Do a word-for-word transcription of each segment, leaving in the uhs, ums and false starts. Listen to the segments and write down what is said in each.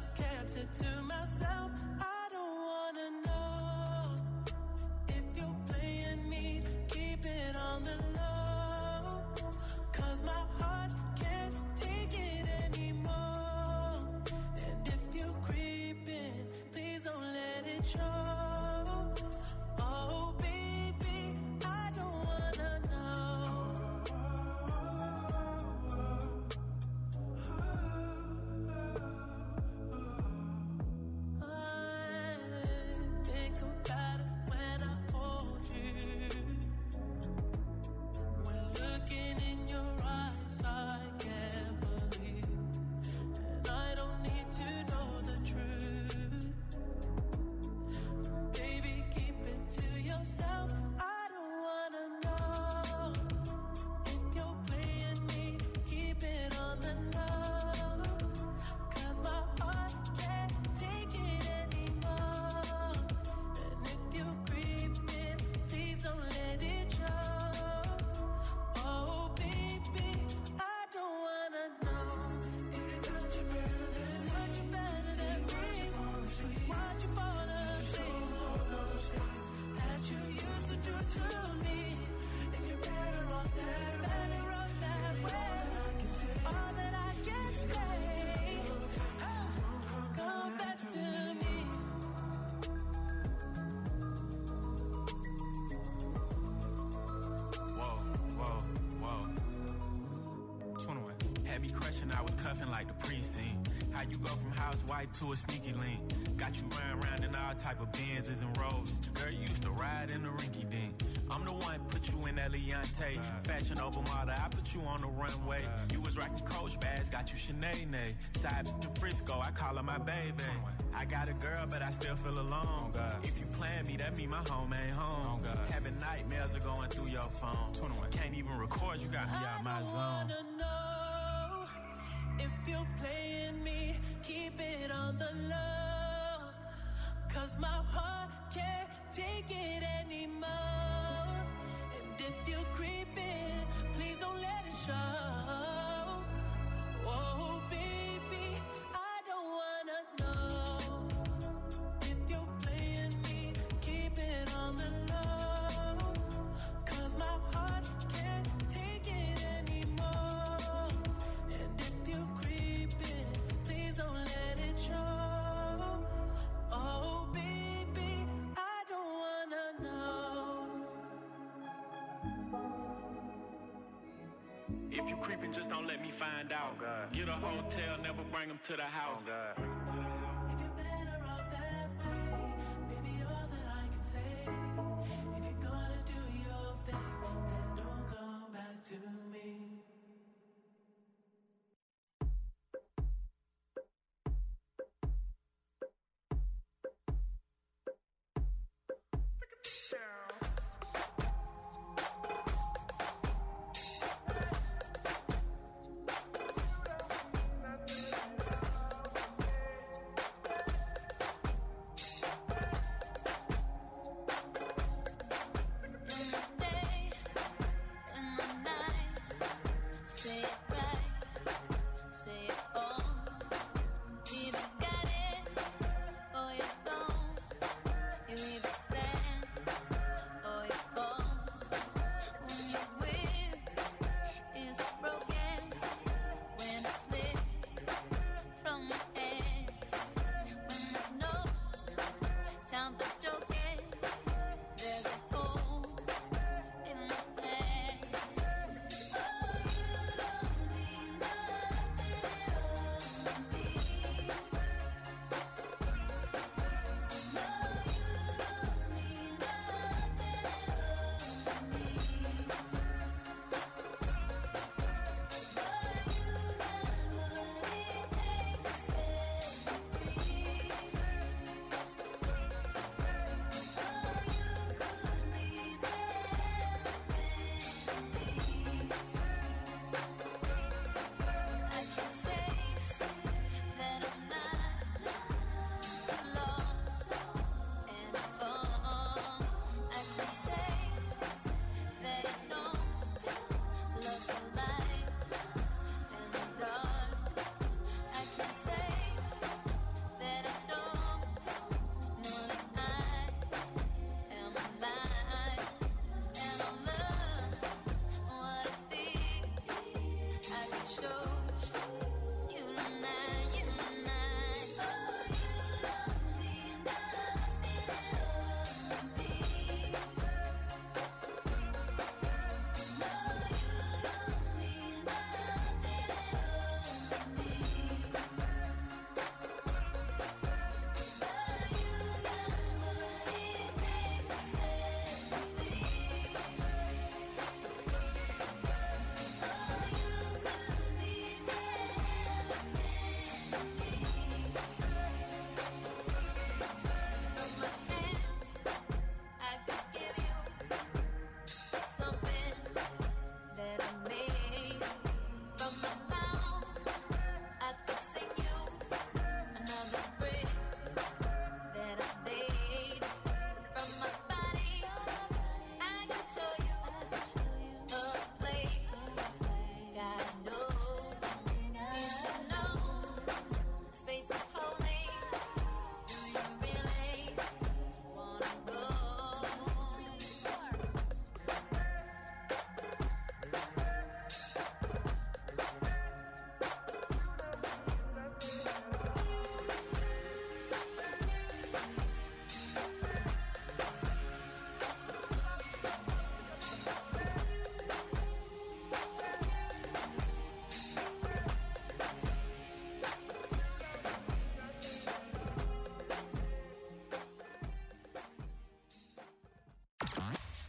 just kept it to myself. I don't wanna know if you're playing me. Keep it on the low, 'cause my heart can't take it anymore. And if you creeping, please don't let it show. Oh baby, I don't wanna know. I think about it when I hold you. When looking in your eyes, I can't believe. And I don't need to know the truth. Baby, keep it to yourself. I don't wanna know if you're playing me. Keep it on the low, 'cause my heart can't take it anymore. And if you're creeping, please don't let it show. Oh baby, I don't wanna know. Did it touch you better than touch you better than me? Why'd you fall asleep? All those things that you used to do to me. If you're better off that better off that way. All that I can say, come back to me. Whoa, whoa, whoa. twenty-one. Had me crushing, I was cuffing like the precinct. How you go from housewife to a sneaky link? Got you running around in all type of Benzes and Rolls. Girl, you used to ride in the rinky dink. I'm the one put you in that Leontay. Fashion over model, I put you on the runway. You was rocking Coach bags, got you Sinead. Side in Frisco, I call her my baby. I got a girl, but I still feel alone. If you plan me, that mean my home ain't home. Having nightmares are going through your phone. Can't even record, you got me out my I zone. wanna know if you're playing me. Keep it on the low, 'cause my heart can't take it anymore. And if you're creeping, please don't let it show. Oh baby, I don't wanna know if you're playing me. Keep it on the low, 'cause my heart can't take it anymore. And if you're creeping, please don't let it show. Oh baby, I don't wanna know. If you creeping, just don't let me find out. Get a hotel, never bring them to the house. If you're better off that way, baby, all that I can say. If you're gonna do your thing, then don't come back to me.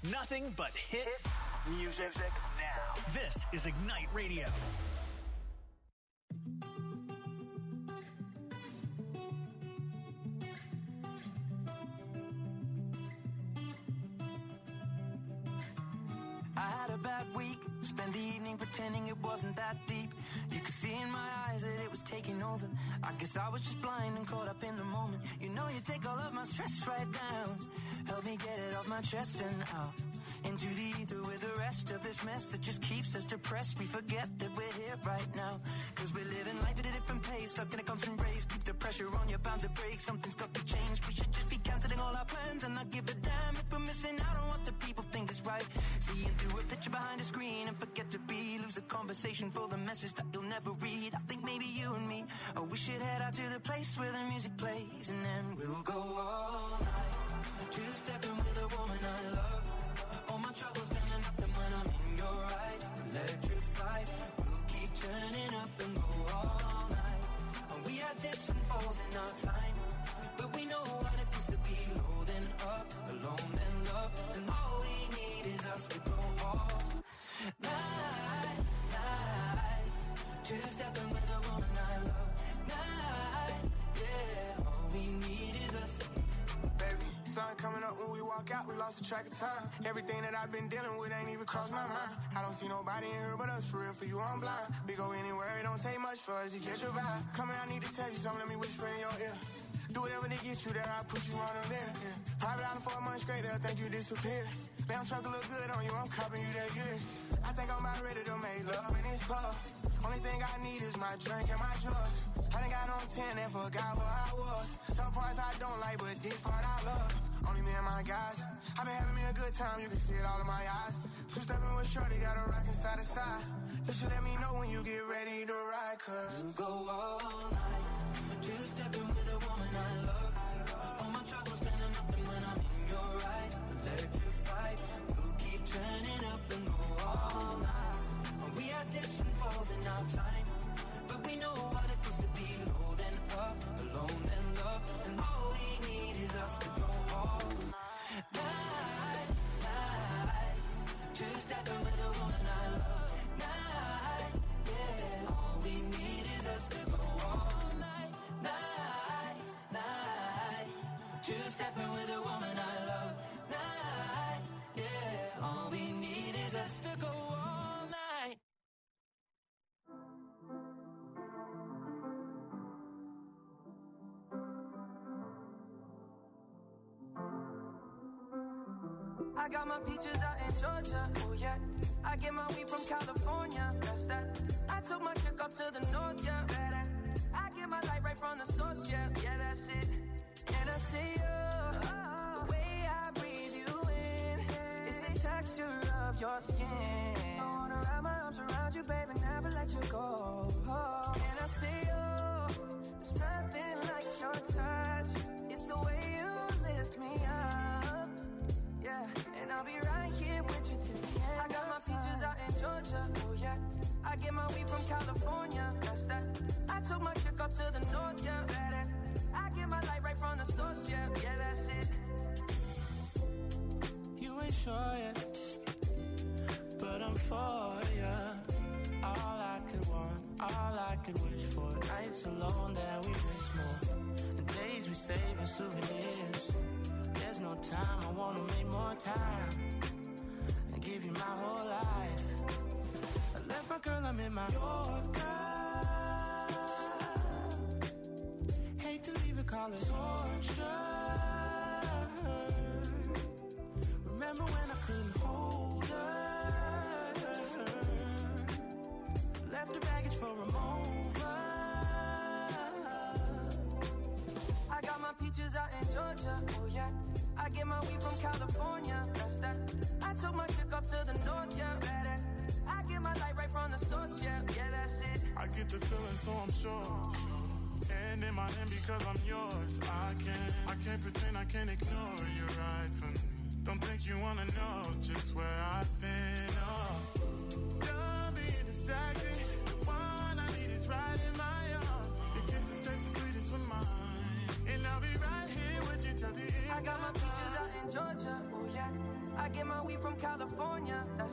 Nothing but hit music now. This is Ignite Radio. I had a bad week, spent the evening pretending it wasn't that deep. You could see in my eyes that it was taking over. I guess I was just blind and caught up in the moment. You know you take all of my stress right down. Help me get it off my chest and out into the ether with the rest of this mess that just keeps us depressed. We forget that we're here right now, cause we're living life at a different pace, stuck in a constant race. Keep the pressure on, you're bound to break. Something's got to change. We should just be cancelling all our plans and not give a damn if we're missing out on what the people think is right. Seeing through a picture behind a screen and forget to be. Lose the conversation for the message that you'll never read. I think maybe you and me, oh, we should head out to the place where the music plays, and then we'll go all night, two-stepping with a woman I love. All my troubles standing up, and when I'm in your eyes, electrified. We'll keep turning up and go all night. And we had dips and falls in our time, but we know what it feels to be low then up, alone then love. And all we need is us to go all night, night. Two-stepping with a woman I love. Night, yeah. All we need is us. Baby, sun coming up when we walk out, we lost the track of time. Everything that I've been dealing with ain't even crossed my mind. I don't see nobody in here but us, for real, for you I'm blind. We go anywhere, it don't take much for us to catch your vibe. Come here, I need to tell you something, let me whisper in your ear. Do whatever to get you there, I put you on them there. Yeah. Private island for a month straight, they'll think you disappeared. Damn truck look good on you, I'm copping you that years. I think I'm about ready to make love in this club. Only thing I need is my drink and my drugs. I done got on ten and forgot where I was. Some parts I don't like, but this part I love. Only me and my guys. I been having me a good time, you can see it all in my eyes. Two-stepping with shorty, got a rockin' side to side. You should let me know when you get ready to ride, cause we'll go all night, two-stepping with a woman I love. All my troubles standing up, and when I'm in your eyes, electrified. We'll keep turning up and go all night. And we had dips and falls in our time, but we know what it feels to be low then up, alone then love. And all we need is us to go all night, night. Two-stepping with a woman I love. Night, yeah. All we need is us to go all night, night, night. Two-stepping with a woman I love. Night, yeah. All we need is us to go all night. I got my peaches out in Georgia, oh yeah. I get my weed from California, that's that. I took my chick up to the north, yeah. I get my light right from the source, yeah. Yeah, that's it. And I see you, oh, the way I breathe you in, it's the texture of your skin. I wanna wrap my arms around you, baby, never let you go. Oh, and I see you, there's nothing like your touch. It's the way you lift me up. Yeah, and I'll be right here with you till the end. I got my peaches out in Georgia, oh yeah. I get my weed from California, that's that. I took my chick up to the north, yeah. I get my light right from the source, yeah. Yeah, that's it. You ain't sure yet, but I'm for ya. All I could want, all I could wish for. Nights alone that we miss more, and days we save as souvenirs. There's no time, I wanna make more time and give you my whole life. I left my girl, I'm in my Yorker. Hate to leave it, call it torture. Remember when I couldn't hold her? Left the baggage for a mover. I got my peaches out in Georgia, oh yeah. I get my weed from California, that's that. I took my chick up to the north, yeah. I get my light right from the source, yeah. Yeah, that's it. I get the feeling, so I'm sure. And in my hand because I'm yours. I can't, I can't pretend, I can't ignore you right from me. Don't think you wanna know just where I've been. Oh, don't be distracted. The one I need is right in my arms. Your kisses taste the sweetest with mine, and I'll be right here with you till the end. I got my peaches out in Georgia, oh yeah. I get my weed from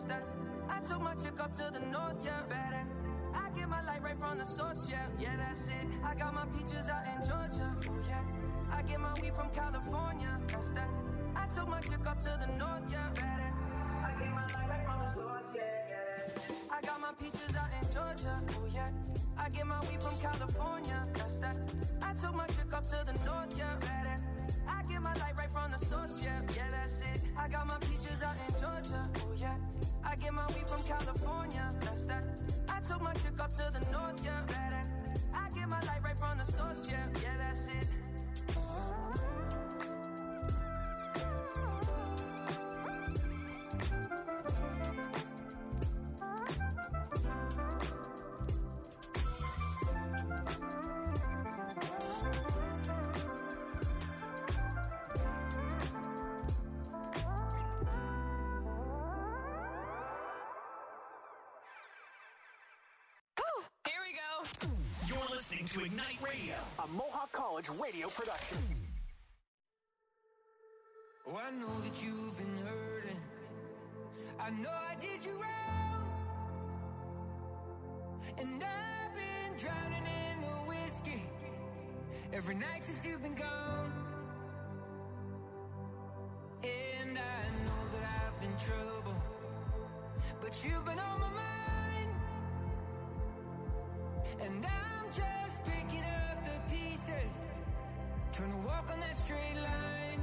That's that. I took my chick up to the north, yeah. Better. I get my light right from the source, yeah. Yeah, that's it. I got my peaches out in Georgia. Oh, yeah. I get my weed from California. That's that. I took my chick up to the north, yeah. Better. I get my light right from the source, yeah. Yeah. I got my peaches out in Georgia. Oh, yeah. I get my weed from California. That's that. I took my chick up to the north, yeah. Better. I get my light right from the source, yeah. Yeah, that's it. I got my peaches out in Georgia. Oh, yeah. I get my weed from California. That's that. I took my chick up to the north, yeah. Better. I get my light right from the source, yeah. Yeah, that's it. To Ignite Radio, a Mohawk College radio production. Oh, I know that you've been hurting. I know I did you wrong. And I've been drowning in the whiskey every night since you've been gone. And I know that I've been trouble, but you've been on my mind. And I'm just picking up the pieces, trying to walk on that straight line.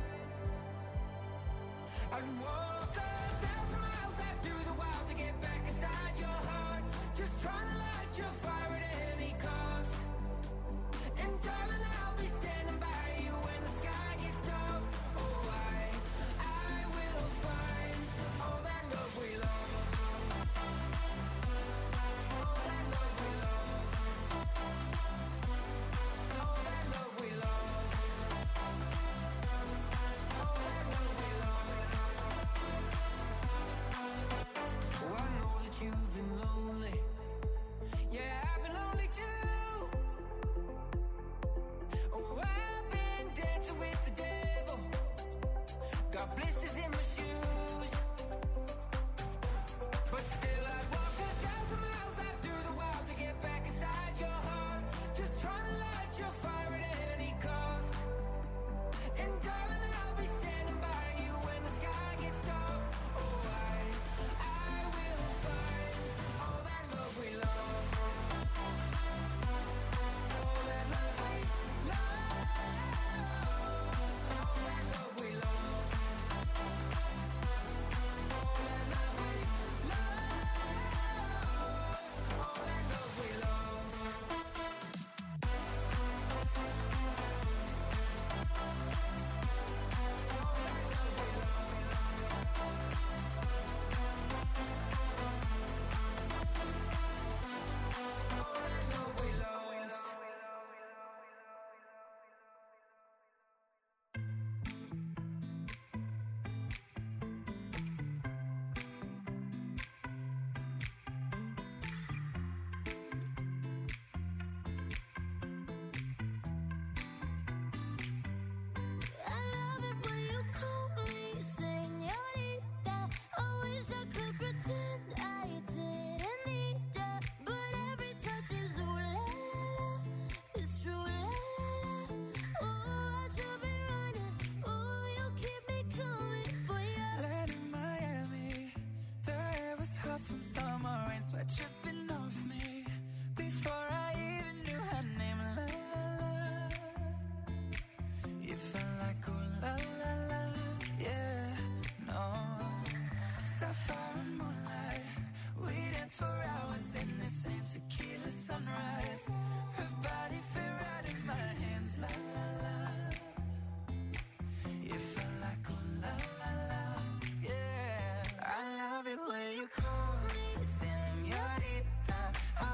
I'd walk a thousand miles out through the wild to get back inside your heart, just trying to light your fire at any cost. And darling, I'll be standing by you when the sky gets dark. Oh, I, I will find all that love we lost. All that love we lost. All that love we lost. All that love we lost. Oh, I know that you've been lonely. Yeah, I've been lonely too. Oh, I've been dancing with the devil. Got blisters in my shoes. But still I'd walk a thousand miles out through the wild to get back inside your heart, just trying to light your fire at any cost. And darling, I'll be standing by you when the sky gets dark. Oh, I, I will find all that love we lost. All that love we lost. All that love we lost. All that love we lost. All that love we lost. I love it when you call me señorita. I wish I could pretend I didn't need ya, but every touch is ooh la la la. It's true la la la. Oh, I should be running. Oh, you keep me coming for ya. Land in Miami, the air was hot from summer rain, sweat dripping off me before I even knew her name. La la la, you felt like ooh la la la, yeah, no. Sapphire and moonlight, we danced for hours in the same tequila sunrise. Her body fit right in my hands, la la la. You felt like ooh la la la, yeah. I love it when you call me señorita. I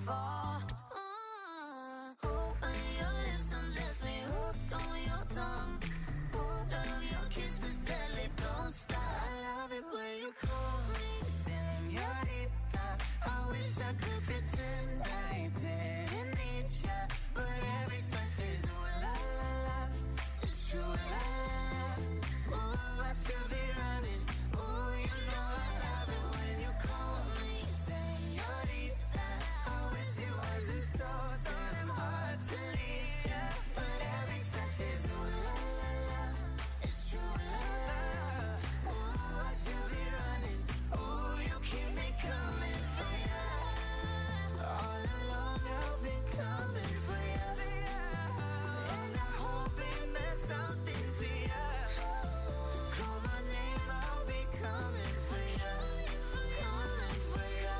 fall. Uh, on your lips, undress me, hooked on your tongue. Love your kisses, deadly, don't stop. I love it when you call me señorita. I wish I could pretend I didn't need ya, but every touch is ooh la la la. It's true, la la la. Ooh, I should be running. Ooh, you know I love it when you call me señorita. I wish it wasn't so, so damn hard to leave ya, but every touch is ooh la la la. It's true, la la la. Ooh, I should be running. Ooh, you keep me coming for ya. All along I've been coming for ya, and I hope it meant something to ya. Call my name, I'll be coming for ya, coming for ya.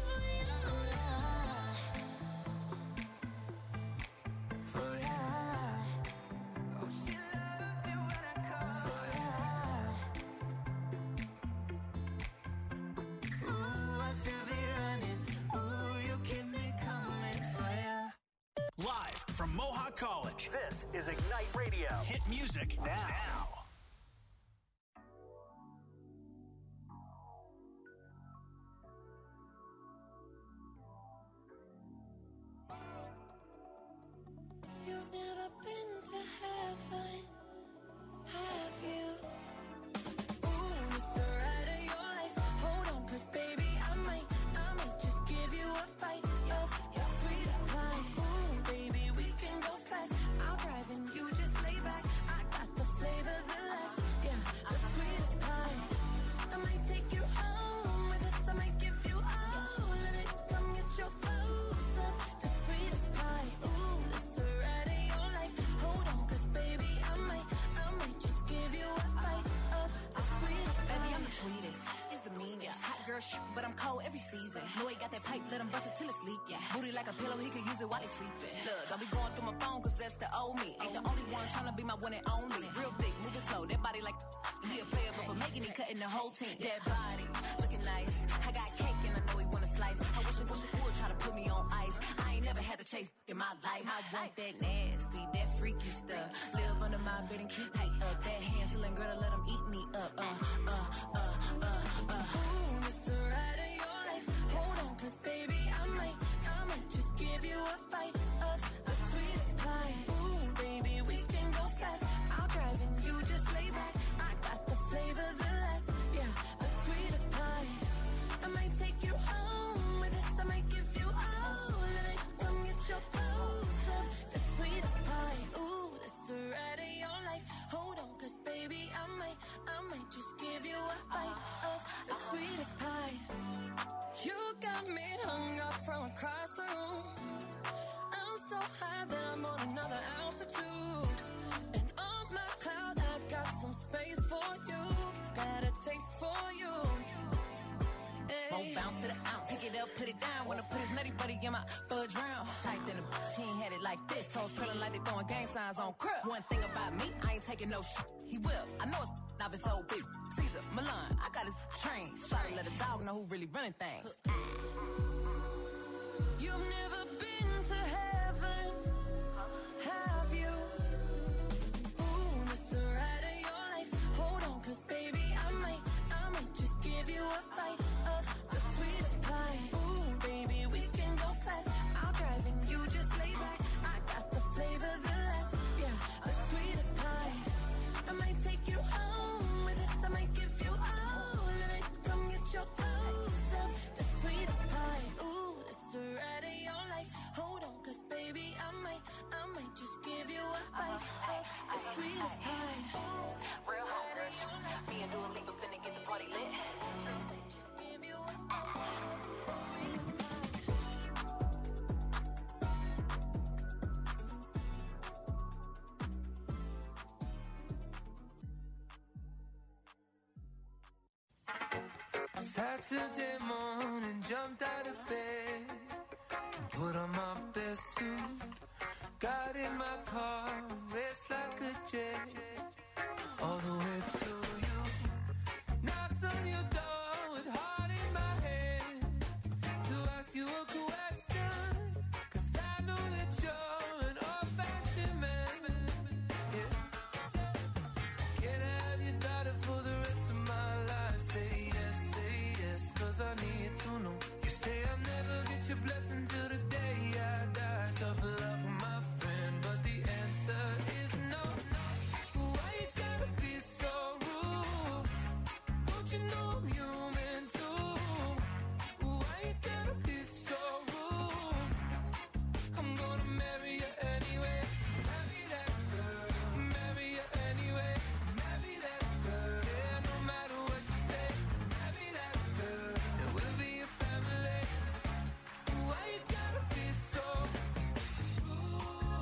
For ya. Oh, she loves it when I call for ya. Ooh, I should be running. Ooh, you keep me coming for ya. Live from Mohawk College, this is Ignite Radio. Hit music now. You've never been to heaven, have you? Ooh, it's the ride of your life. Hold on, 'cause baby, I might, I might just give you a bite of your sweetest pie. Ooh, baby, we can go fast. I'll drive and you just lay back. I got the flavor, the last, yeah, the sweetest pie. I might take you home with us. I might give you all of it. Come get your clothes up, the sweetest pie. Ooh, it's the ride of your life. Hold on, 'cause baby, I might, I might just give you a bite of the sweetest pie. Baby, I'm the sweetest. It's the meanest. Hot girl shit, but I'm cold every season. Know he got that pipe, let him bust it till it's leak. Yeah. Booty like a pillow, he could use it while he's sleeping. Look, don't be going through my phone, 'cause that's the old me. Ain't the only one tryna be my one and only. Real thick, moving slow, that body like he a player, but for making it, cutting the whole team. That body, looking nice. I got cake and I know he wanna slice. I wish I wish I would try to put me on ice. I ain't never had to chase in my life. I want that nasty, that freaky stuff. Live under my bed and keep me up. That Hansel girl to let him eat me up. Uh, uh, uh, uh, uh. Ooh, it's the ride of your life. Hold on, 'cause baby, I might, I might just give you a bite of the sweetest pie. Ooh, baby, we can go fast. I'll drive and you just lay back. I got the flavor, the last, yeah, the sweetest pie. I might take you home with us. I might give you all of it. Come get your clothes up, the sweetest pie. Ooh, it's the ride of your life. Hold on, 'cause baby, I might, I might just give you a bite of the sweetest pie. You got me hung up from across the room. I'm so high that I'm on another altitude. And on my cloud, I got some space for you. Got a taste for you. Hey. Won't bounce to the ounce, pick it up, put it down. Wanna put his nutty buddy in my fudge round. Tight than a bitch, he ain't had it like this. Toes curling like they throwing gang signs on crib. One thing about me, I ain't taking no shit. He will, I know it's not his old bitch. Caesar, Milan, I got his train. Try to let a dog know who really running things. You've never been to heaven, have you? Ooh, it's the ride of your life. Hold on, 'cause baby, I might, I might just give you a bite of the sweetest pie. Ooh, baby, we can go fast. I'll drive and you just lay back. I got the flavor, the last, yeah, the sweetest pie. I might take you home with us. I might give you all of it. Come get your clothes up, the sweetest pie. Ooh, it's the ride of your life. Hold on, 'cause baby, I might, I might just give you a bite of the sweetest pie. Real home rush. Me and Dua Lipa finna get the party lit. Just give you a bite. Saturday morning, jumped out of bed and put on my best suit. Got in my car and raced like a jet all the way to you. Knocked on your door with heart in my head to ask you a question. to know. You say I'll never get your blessing till the day I die. Tough love with my friend, but the answer is no. Why you gotta be so rude? Don't you know I'm human too? Why you gotta be so rude? I'm gonna marry you anyway. Marry that girl. Marry you anyway. Marry that girl. Yeah, no matter what you say. Marry that girl. And we'll be a family. Why you gotta be so rude?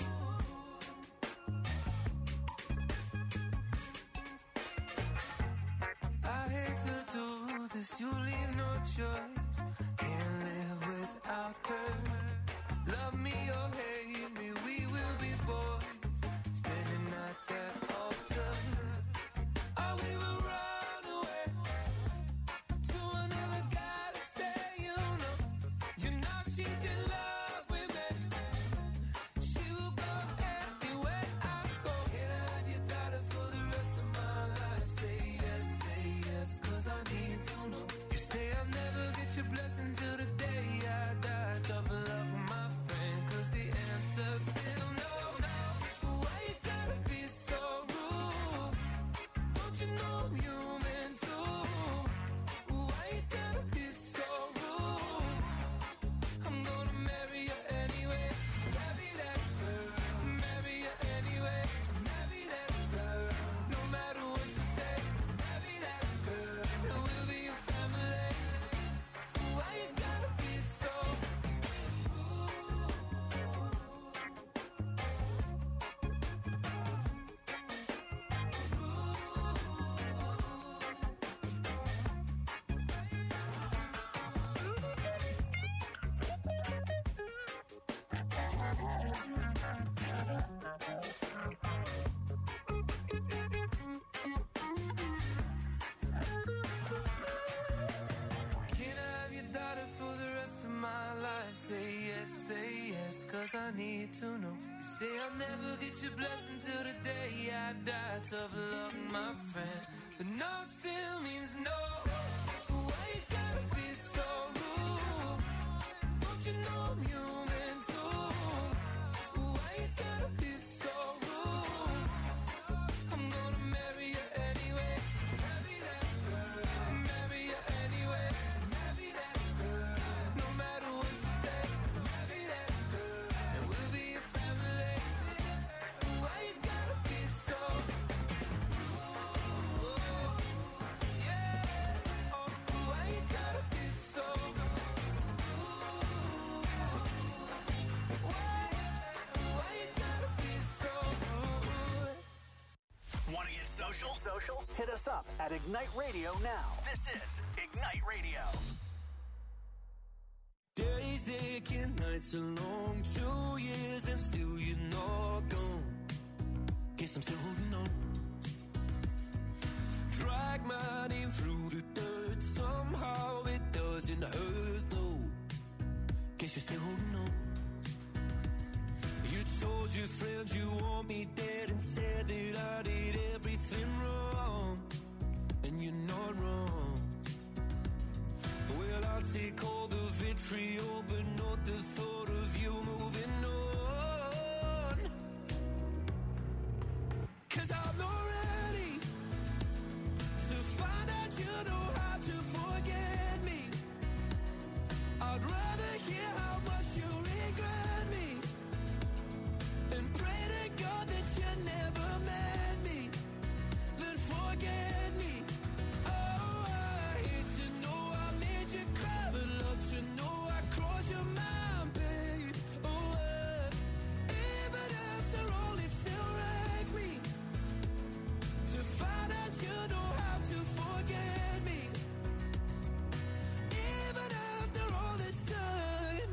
I hate to do this, you leave no choice. Can't live without her. Love me or hate me, we will be boys. Standing at that altar. Or we will run away to another galaxy, you know. You know she's in love with me. She will go anywhere I go. Can I have your daughter for the rest of my life? Say yes, say yes, cause I need to know. You say I'll never get your blessing till the day I die. Tough love with my friend, cause the answer's still no. Why you gotta be so rude? Don't you know I'm human too? Why you gotta be so rude? I'm gonna marry you anyway. Marry that girl. Marry you anyway. Marry that girl. No matter what you say. Marry that girl. And we'll be a family. Why you gotta be so Can I have your daughter for the rest of my life? Say yes, say yes, cause I need to know. You say I'll never get your blessing till the day I die. Tough luck, my friend, but no still means no. Why you gotta be so rude? Don't you know I'm human too? Why you gotta be so rude? I'm gonna marry you anyway. Marry that girl. Marry you anyway. Marry that girl. No matter what you say. Marry that girl. And we'll be a family. Why you gotta be so rude? Yeah. Oh, why you gotta be so rude? Why? Why you gotta be so rude? Want to get social? Social? Hit us up at Ignite Radio now. This is Ignite Radio. Days aching, nights are long, two years and still you're not gone. Guess I'm still holding on. Drag my name through the dirt, somehow it doesn't hurt though. Guess you're still holding on. You told your friends you want me dead and said that I did everything wrong. And you're not wrong. Well, I'll take all the vitriol, but not the thought of you moving on. Cause I'm not ready to find out you know how to forget me. I'd rather hear how much you regret me and pray to God that you never met me, then forget me. Oh, I hate to know I made you cry, but love to know I crossed your mind, babe. Oh, uh, even after all, it still wrecks me to find out you know how to forget me. Even after all this time.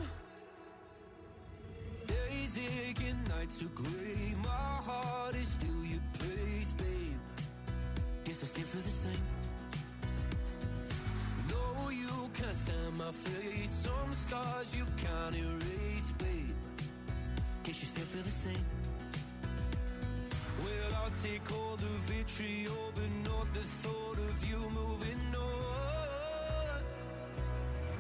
Days aching, nights are gray. My heart is still your place, babe. Guess I still feel the same. No, you can't stand my face. Some scars you can't erase, babe. Guess you still feel the same. Well, I'll take all the vitriol, but not the thought of you moving on.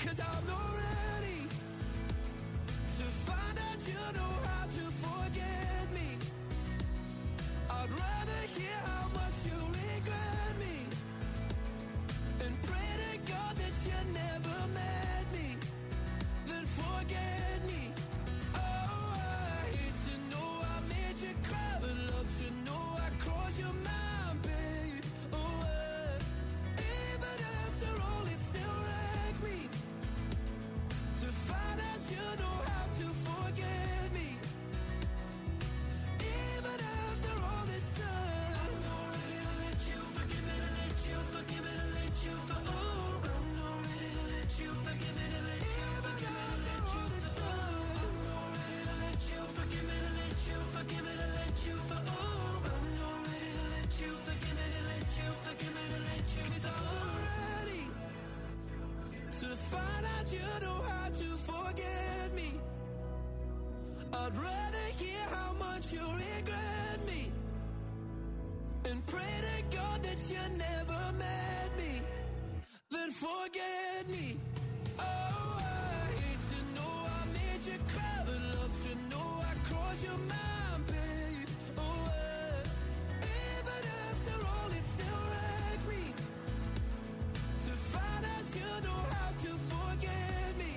'cause I'm not ready to find out you know how to forget me. I'd rather hear how much you regret me and pray to God that you never met me, then forget me. Oh, I hate to know I made you cry, but love to know I crossed your mind, babe. Oh, uh, even after all, it still wrecks me to find out you know how to forget me. Even after all this time, I'm not ready to let you forgive me, to let you forgive me, to let you for oh, I'm not ready to let you forgive me, to let you forgive me, to let you this time. I'm not ready to let you forgive me, to let you forgive me, to let you for oh, I'm not ready to let you forgive me, to let you forgive me, to let you 'cause I'm not ready to find out you know how to forget me. I'd rather hear how much you regret me and pray to God that you never met me, then forget me. Oh, I hate to know I made you cry, but love to know I crossed your mind, babe. Oh, uh, even after all, it still wrecks me to find out you know how to forget me.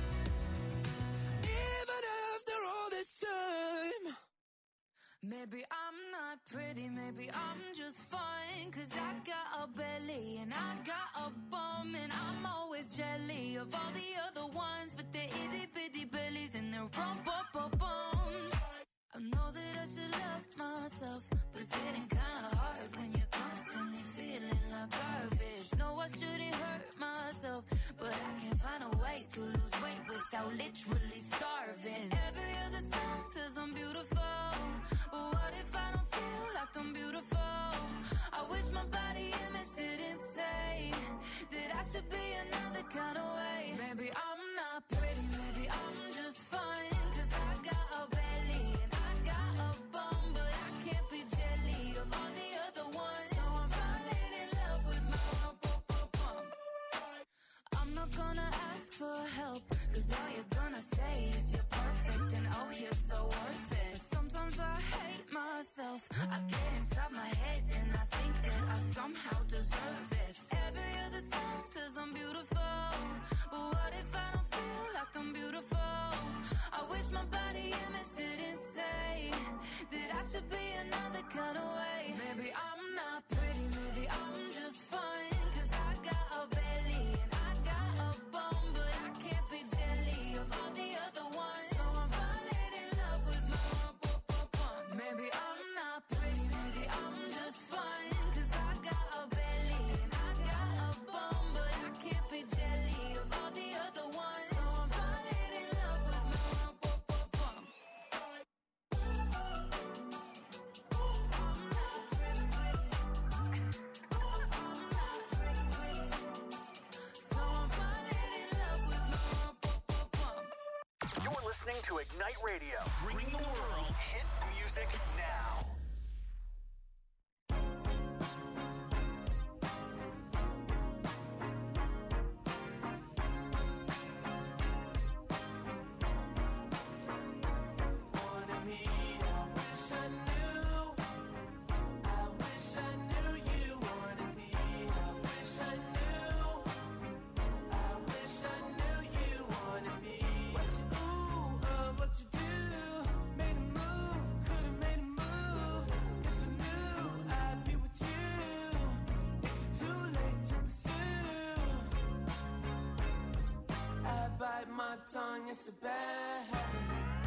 Even after all this time. Maybe I'm not pretty, maybe I'm just fine, 'cause I got a belly and I got a bum, and I'm always jelly of all the other ones, but they're itty bitty bellies and they're rump up up bums. I know that I should love myself, but it's getting kinda hard when you're constantly feeling like garbage. No, I shouldn't hurt myself, but I can't find a way to lose weight without literally starving. Every other song says I'm beautiful, but what if I don't feel like I'm beautiful? I wish my body image didn't say that I should be another kind of way. Maybe I'm not pretty, maybe I'm just fine, 'cause I got a belly and I got a bum, but I can't be jelly of all the other ones. So I'm falling in love with my bum, bum, bum. I'm not gonna ask for help, 'cause all you're gonna say is you're perfect and oh, you're so worth it. Sometimes I hate myself, I get inside my head and I think that I somehow deserve this. Every other song says I'm beautiful, but what if I don't feel like I'm beautiful? I wish my body image didn't say that I should be another kind of way. Maybe I'm not pretty, maybe I'm just fine, 'cause I got a belly and I got a bum, but I can't be jelly of all the other ones. So I'm falling in love with my bum, bum, bum. Maybe I'm not pretty, maybe I'm just fine, 'cause I got a belly and I got a bum, but I can't be jelly of all the other ones. So I'm falling in love with my bum, bum, bum. I'm not pretty, pretty. I'm not pretty, pretty. So I'm falling in love with my bum, bum, bum. You're listening to Ignite Radio, bringing the world hit music now. Wanted me, I wish I knew. I wish I knew you wanted me. I wish I knew. I wish I knew you wanted me. What you ooh, uh, what you do? Made a move, could've made a move. If I knew, I'd be with you. Is it too late to pursue? I bite my tongue, it's a bad habit.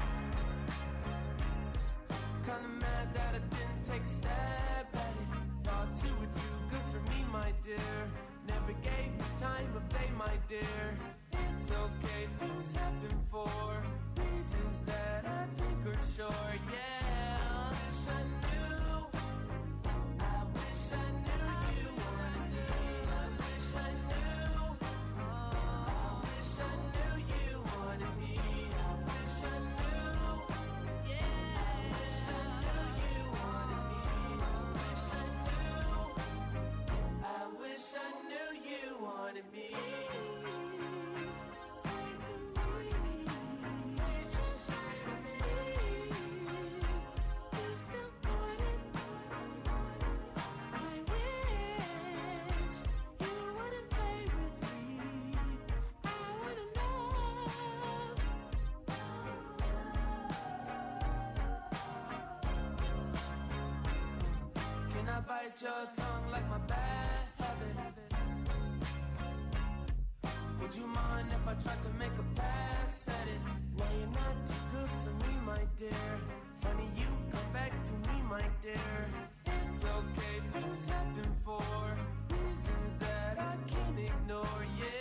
Kinda mad that I didn't take a stab at it. Thought you were too good for me, my dear. Never gave me time of day, my dear. It's okay, things happen for reasons that I think are sure, yeah. I wish I knew. I wish I knew you wanted me. I wish I knew. I wish I knew you wanted me. I wish I knew. Yeah. I wish I knew you wanted me. I wish I knew. I wish I knew you wanted me. bite your tongue like my bad habit. Would you mind if I tried to make a pass at it? Now you're not too good for me, my dear. Funny you come back to me, my dear. It's okay, things happen for reasons that I can't ignore, yeah.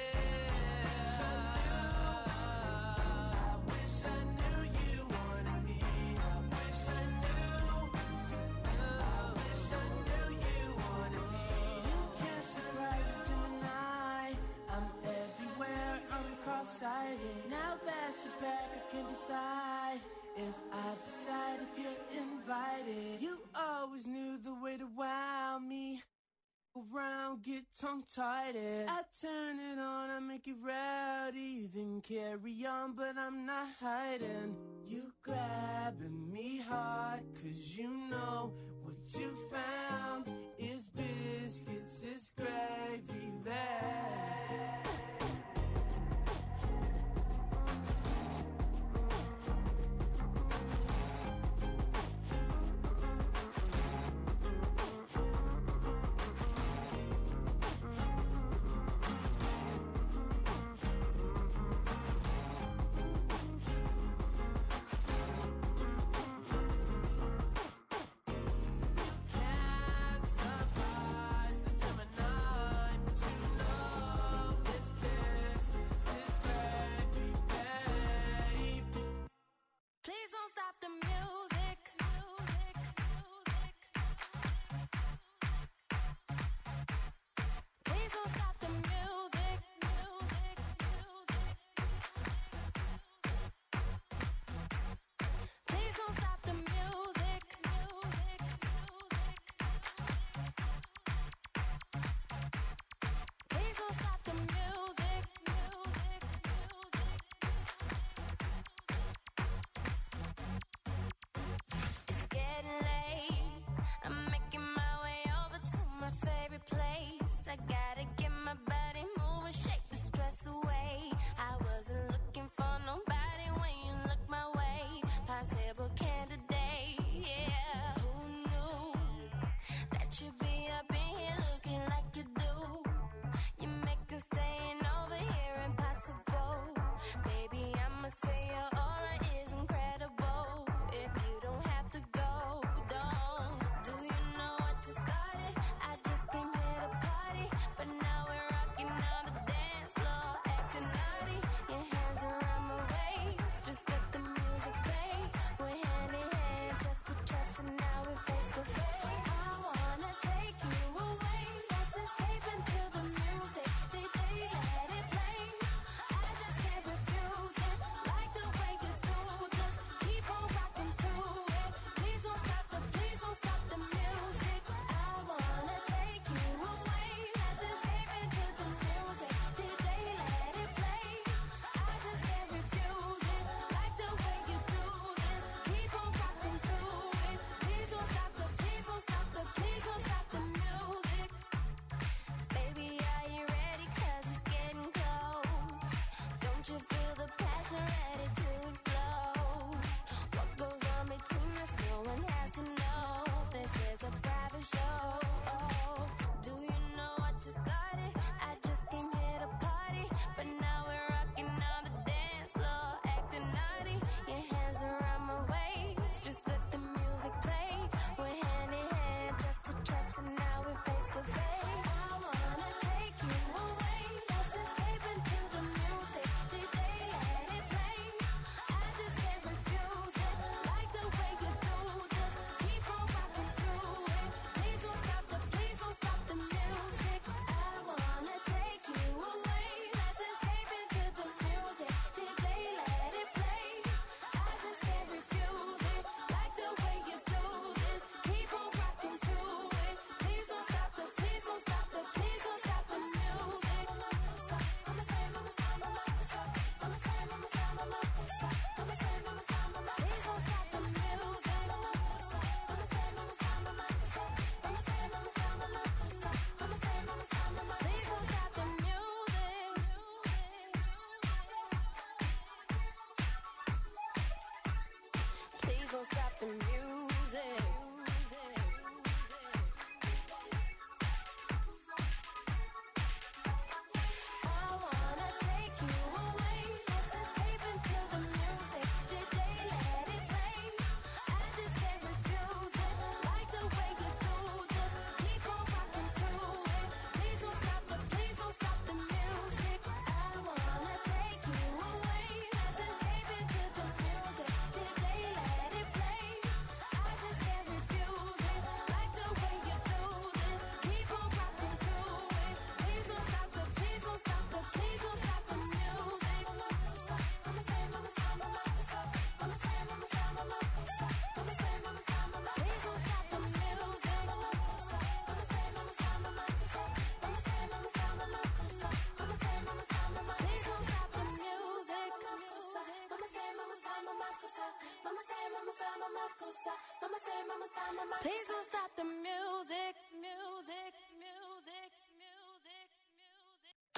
I wish I knew you wanted me. I wish I knew. I wish I knew you wanted me. You can't surprise a Gemini. I'm everywhere, I'm cross-sighted. Now that you're back, I can decide if I decide if you're invited. You always knew the way to wow me. Around, get tongue-tied. I turn it on, I make it rowdy. Then carry on, but I'm not hiding. You grabbing me hard, cause you know what you found is biscuits, is gravy there.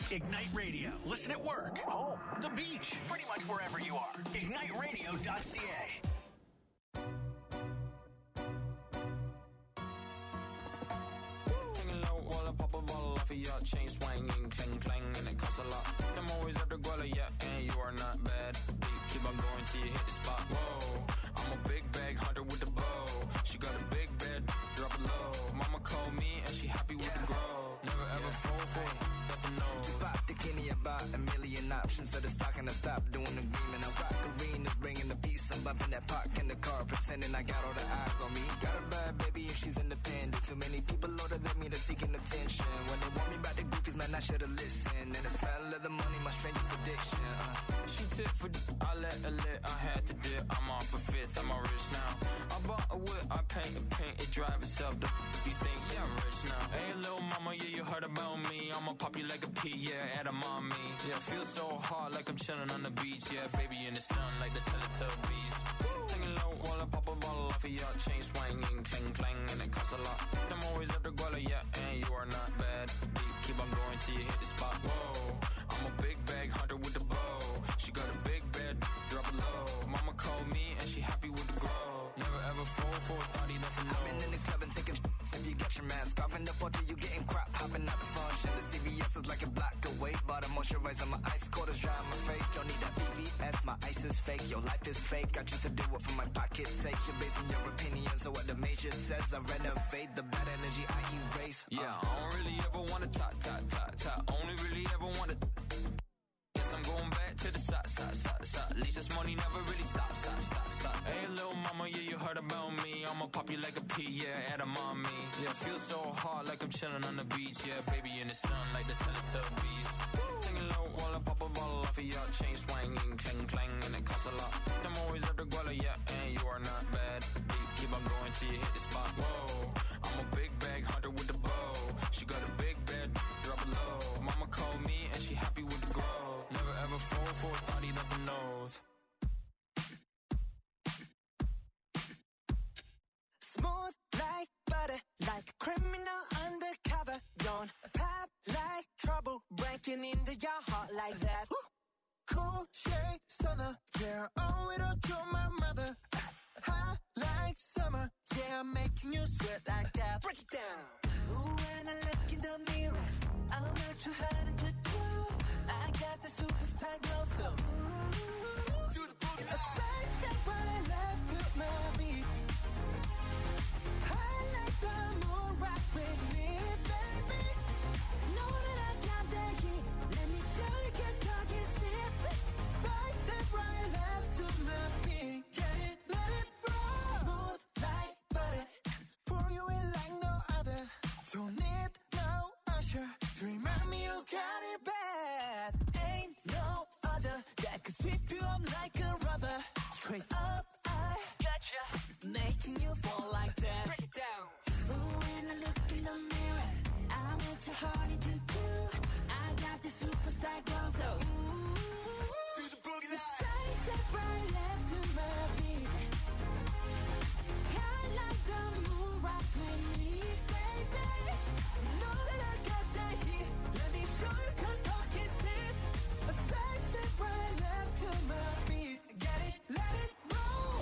Ignite Radio. Listen at work, home, the beach, pretty much wherever you are. ignite radio dot c a. Hanging low while I pop a ball off of your chain swinging, clang clang, and it costs a lot. I'm always at the guala, yeah, and you are not bad. Deep, keep on going till you hit the spot. Whoa, I'm a big bag hunter with the bow. She got a big bed, drop it low. Mama called me and she happy with yeah. the grow. Never ever yeah. fall for it, that's a no. Just pop the Kenny about a million options. So the stock and I stop doing the green. And I rock arenas, bringing the peace. I'm bumping that park in the car, pretending I got all the eyes on me. Got a bad baby and she's independent. Too many people older than me, they're seeking attention. When they want me about the goofies, man, I should've listened. And the smell of the money, my strangest addiction. Uh. She tip for d- I let her lit, I had to dip. I'm off a fifth, I'm all rich now. I bought a whip, I paint a paint, it drive itself. The f- you think, yeah, I'm rich now. Hey, little mama, yeah, you heard about me. I'ma pop you like a pea, yeah, at a mommy. Yeah, feel so hot like I'm chilling on the beach. Yeah, baby in the sun like the Teletubbies. Hanging low while I pop a bottle off of your chain swinging, clang clang, and it costs a lot. I'm always at the guala, yeah, and you are not bad. Deep, keep on going till you hit the spot. Whoa, I'm a big bag hunter with the bow. She got a big bed, drop it low. Mama called me and she happy with the grow. Never ever fall for a thotty, that's a no. I've been in the club and taking sh**s. If you get your mask off in the photo, you getting crap. Hopping out the function. The C V S is like a block away. Bought a moisturizer, my ice cold is dry on my face. Don't need that V V S, my ice is fake. Your life is fake. I choose to do it for my pocket's sake. You're basing your opinions on what the major says. I renovate the bad energy I erase. Yeah, uh. I don't really ever wanna talk, talk, talk, talk. Only really ever wanna. Guess I'm going back to the side, side, side, side. At least this money never really stops, stop, stop, stop. Hey, little mama, yeah, you heard about me. I'ma pop you like a pea, yeah, at a mommy. Yeah, feel so hot like I'm chilling on the beach. Yeah, baby in the sun like the Teletubbies. Hanging low while I pop a bottle off of your chain swinging, clang clang, and it costs a lot. I'm always at the guala, yeah, and you are not bad. Deep, keep on going till you hit the spot. Whoa, I'm a big bag hunter with the bow. She got a big bed, drop it low. Mama called me and she happy with the grow. Never ever fall for a thotty, that's a nose. Smooth like butter, like a criminal undercover. Don't pop like trouble, breaking into your heart like that. Cool shade stunner, yeah, owe it all to my mother. Hot like summer, yeah, I'm making you sweat like that. Break it down. Ooh, when I look in the mirror, I'm not too hard to do. I got the superstar glow, so ooh, do the boogie. A side step right left to my beat. I like the moon rock with me, baby. Know that I got that heat. Let me show you, 'cause talk is cheap. Side step right left to my beat. Get it, let it roll. Smooth like butter. Pour you in like no other. Don't need no usher to remind me you got it bad. Ain't no other that could sweep you up like a rubber. Straight up, I gotcha, making you fall like that. Break it down. Ooh, when I look in the mirror, I'm what your heart to do. I got the superstar glow, so ooh, to the boogie line. Side step right left to my beat. I like the moon rock with me, baby. Know that I got that heat. Let me show you, 'cause talk is cheap. A side step right left to my beat. Get it, let it roll.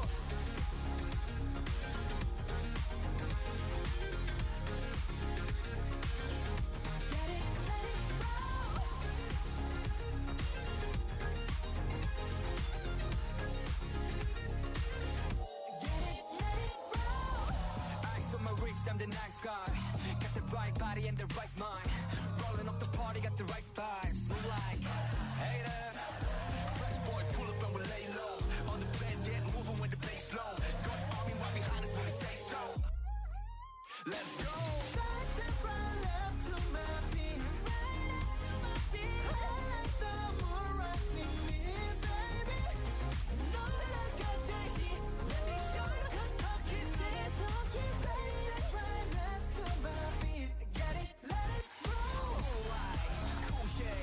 Get it, let it roll. Get it, let it roll. Ice on my wrist, I'm the nice guy. Got the right body and the right mind. Rolling up the party, got the right vibes. Move like haters. Fresh boy, pull up and we lay low. All the players get moving when the bass low. Got the army right behind us when we say so. Let's go. Side step right left to my beat. I like the moon rock with me, baby. Know that I got that heat. Let me show you, 'cause talk is cheap. Talk is Side step right left to my beat. Get it, let it roll. Cool shade.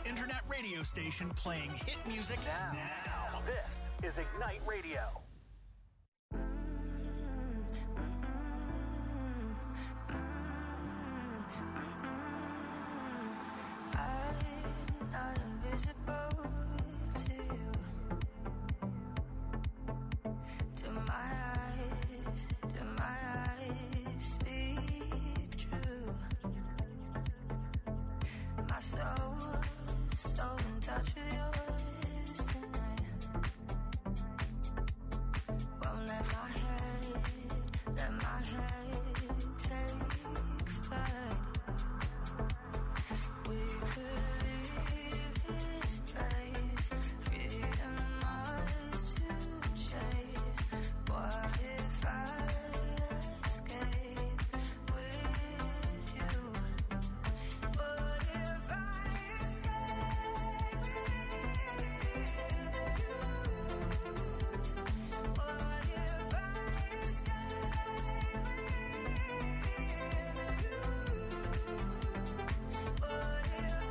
internet radio station playing hit music now. now. This is Ignite Radio. I'm not invisible to you. Do my eyes, do my eyes speak true? My soul, so in touch with yours tonight. Won't let my head, let my head take flight. We could leave this place, freedom ours to chase. What if I escape with you? What if I escape with you? What if I escape with you? What if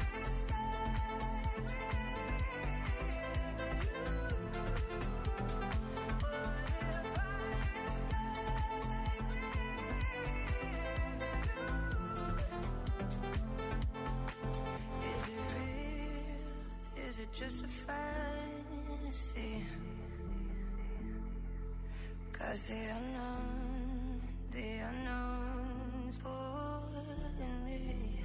Is it real? Is it just a fantasy? 'Cause the unknown, the unknown's pulling me.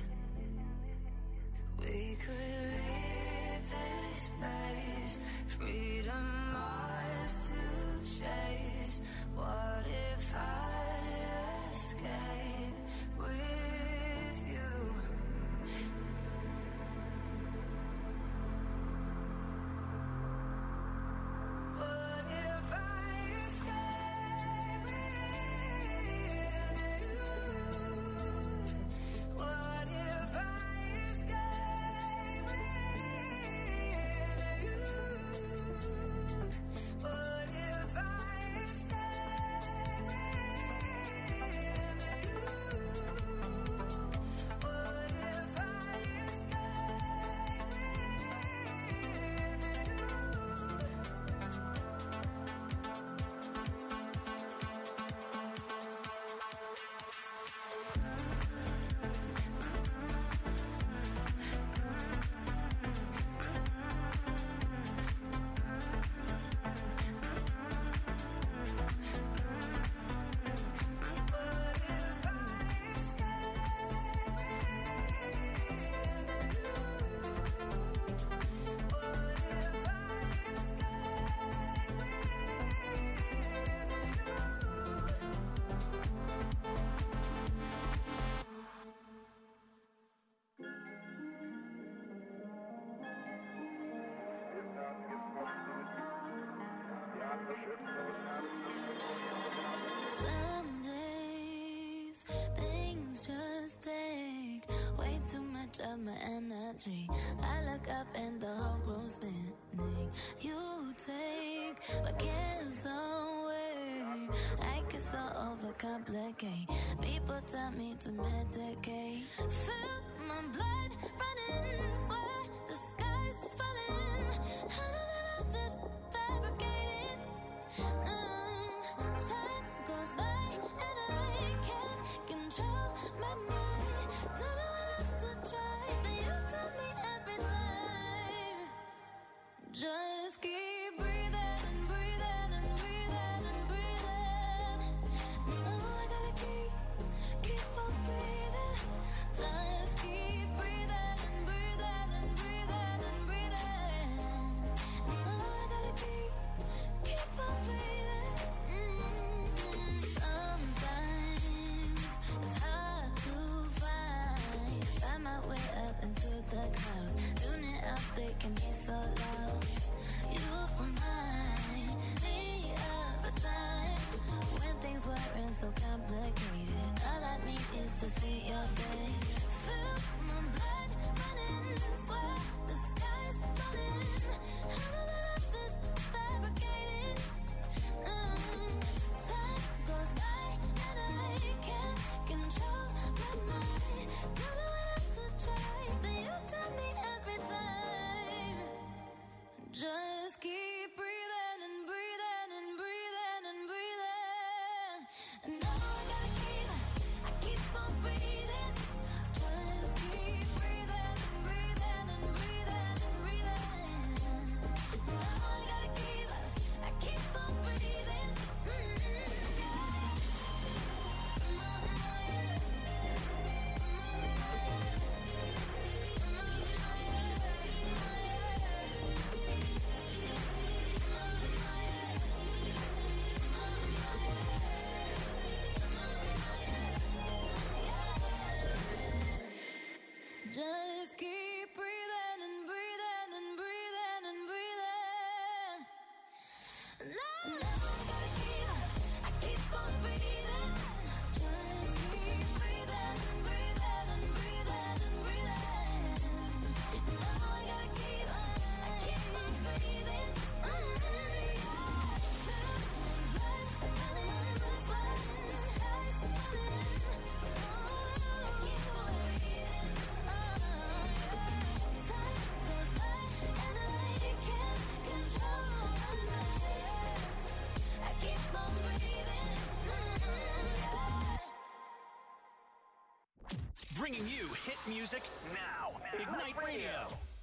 We could leave this place, freedom ours to chase. What if I escape with you? What if I escape with you? What if I escape with you? What if I escape with you? What if I escape Some days things just take way too much of my energy. I look up and the whole room's spinning. You take my cares away. I get so overcomplicate. People tell me to medicate. Feel my blood running, swear the sky's falling. How do I let this fabricated? Um, time goes by and I can't control my mind. Don't know what else to try, but you tell me every time. Just keep breathing and breathing and breathing and breathing. No, I gotta keep, keep on breathing. Just keep breathing and breathing and breathing and breathing. No, I gotta keep, keep on breathing. Mm-hmm. Sometimes it's hard to find, find my way up into the clouds. Tuning out, they can be so loud. You remind me of a time when things weren't so complicated. All I need is to see your face. Feel my blood running, swear the sky's falling. How do I let this fabricated? Um, time goes by and I can't control my mind. Don't know what else to try, but you tell me every Just keep breathing and breathing and breathing and breathing. Now, now I gotta keep, I keep on breathing. Just keep breathing and breathing and breathing and breathing. Now I gotta keep, I keep on breathing. Bringing you hit music now. Ignite Radio.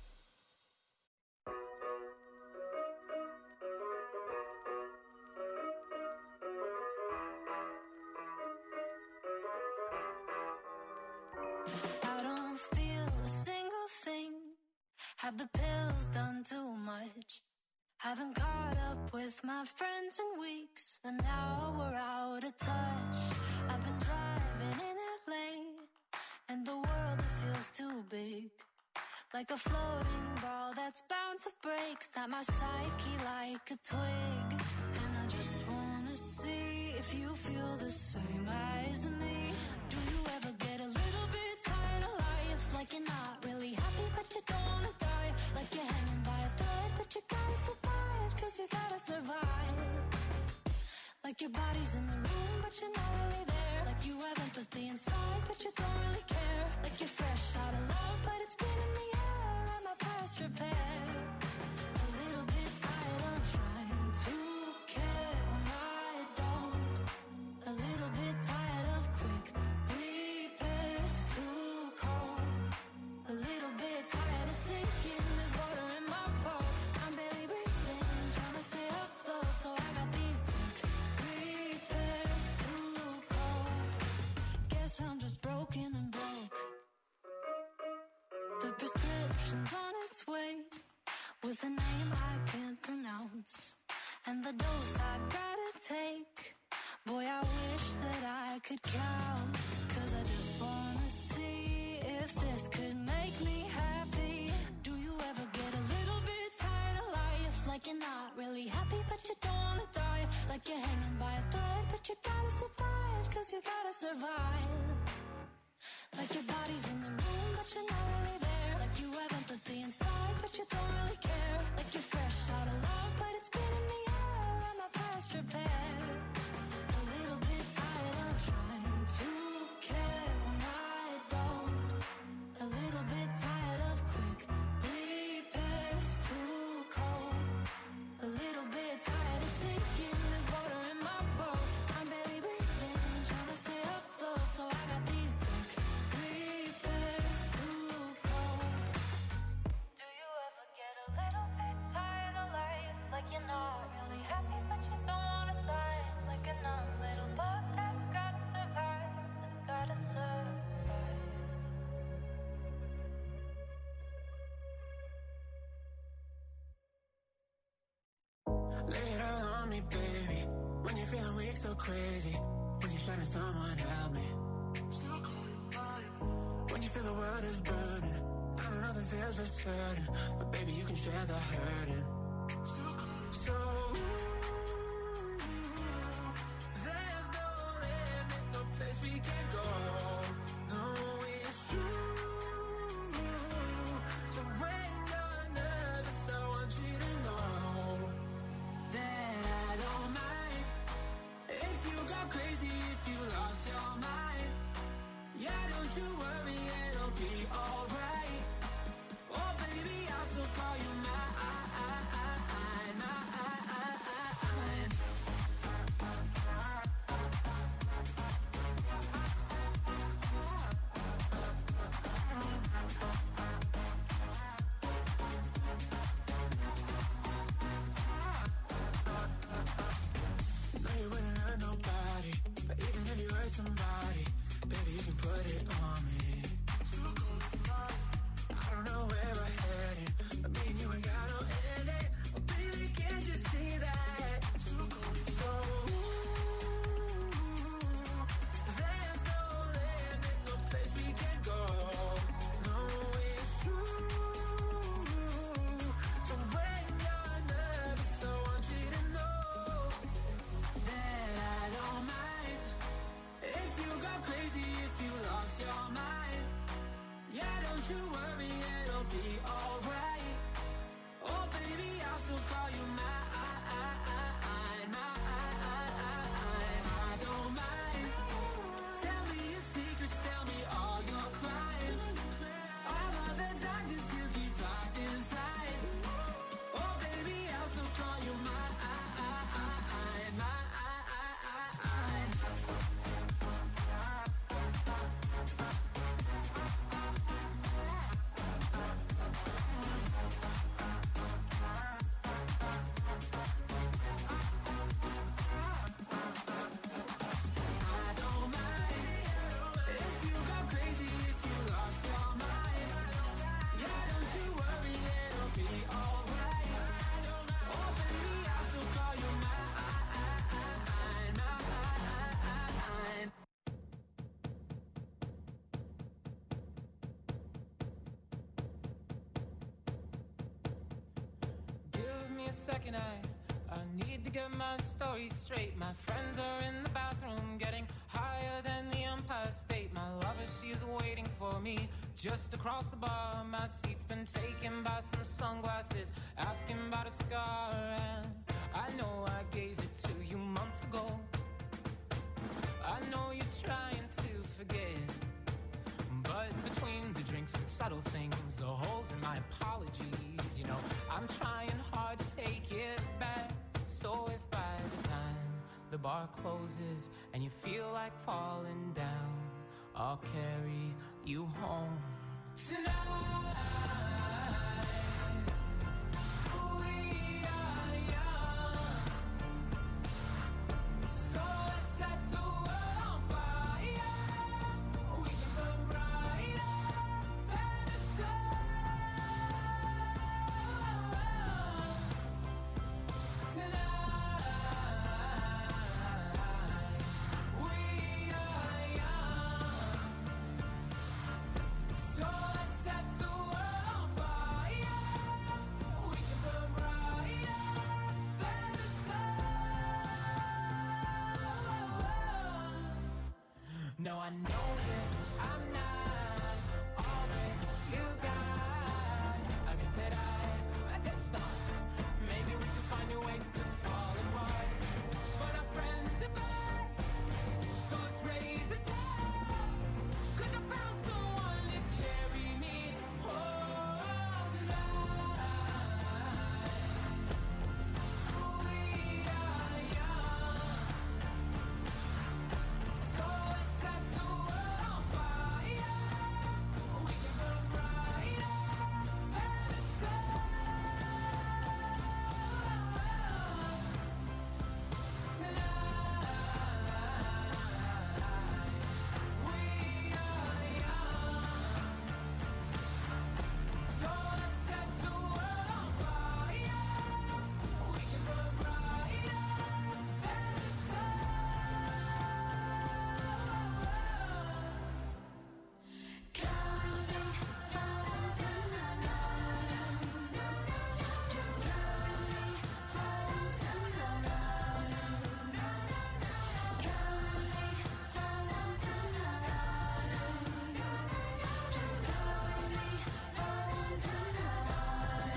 I don't feel a single thing. Have the pills done too much? Haven't caught up with my friends in weeks, and now we're out of touch. I've been driving in L A, and the world, it feels too big. Like a floating ball that's bound to break. Snap my psyche like a twig. And I just wanna see if you feel the same as me. Do you ever get a little bit tired of life? Like you're not really happy but you don't wanna die. Like you're hanging by a thread but you gotta survive, cause you gotta survive. Like your body's in the room but you're not really there. Like you have empathy inside but you don't really care. Like you're fresh out of love but it's been in the air. I'm a past repair. A little bit tired of trying to care when I don't. A little bit tired of quick repairs, too cold. A little bit tired of sinking, there's water in my boat. I'm barely breathing, trying to stay afloat. So I got these quick repairs, too cold. Guess I'm just broken and broke. The prescription's on its way, with a name I can't pronounce, and the dose I gotta take. Boy, I wish that I could count, cause I just wanna see if this could make me happy. Do you ever get a little bit tired of life? Like you're not really happy but you don't wanna die. Like you're hanging by a thread but you gotta survive, cause you gotta survive. Like your body's in the room but you're not really there. Like you have empathy inside but you don't really care. Like you're fresh out of love but it's been in the air. I'm a past repair. A little bit tired of trying to care when I don't. A little bit tired of quick repairs, too cold. A little bit tired of sinking, there's water in my boat. I'm barely breathing, trying to stay afloat. So I got these quick repairs, too cold. Do you ever get a little bit tired of life? Like you're not really happy but you don't wanna die. Like a numb little bug that's gotta survive, that's gotta survive. Lay it all on me, baby. When you're feeling weak, so crazy. When you're shining, someone help me. When you feel the world is burning, I know nothing feels for certain, but baby, you can share the hurting. So, there's no limit, no place we can go. No, it's true. So when you're nervous, I want you to know that I don't mind if you go crazy, if you lost your mind. Yeah, don't you worry, it'll be alright. Oh baby, I'll still call you mine. second, I, I need to get my story straight. My friends are in the bathroom getting higher than the Empire State. My lover, she is waiting for me just across the bar. My seat's been taken by some sunglasses, asking about a scar. And I know I gave it to you months ago. I know you're trying to forget, but between the drinks and subtle things, the holes in my apologies, you know, I'm trying hard to take it back. So if by the time the bar closes and you feel like falling down, I'll carry you home tonight. We are young, so let's set the world on fire. We can burn brighter than the sun. Tonight, we are young, so let's set the world on fire. We can burn brighter than the sun. No, I know that I'm not all that you got. I guess that I, I just thought maybe we could find new ways to fall apart. But our friends are back, so let's raise a toast. 'Cause I found someone to carry me home tonight. We are young, so let's set the world on fire. We can burn brighter than the sun. Tonight, we are young, so let's set the world on fire. We can burn brighter than the sun. Carry me home tonight. Just carry me home tonight. Carry me home tonight. Just carry me home tonight.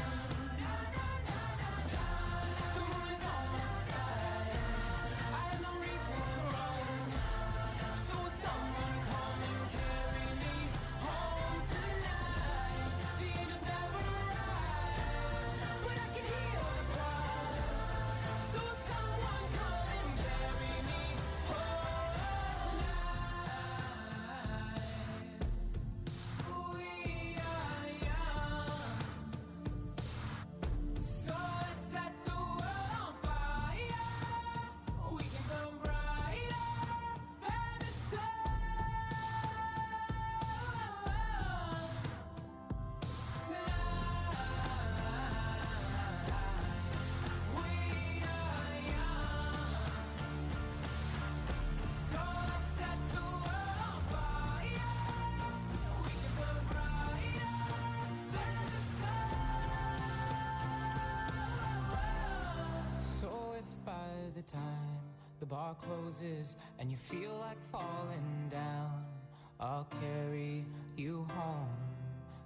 The moon is on my side. I have no reason to run. So will someone come and carry me home tonight? The angels never arrive, but I can hear the choir. So will someone come and carry me home tonight? We are young, so let's set the world on fire. We can burn brighter than the sun. Tonight, we are young, so let's set the world on fire. We can burn brighter than the sun. So if by the time the bar closes and you feel like falling down, I'll carry you home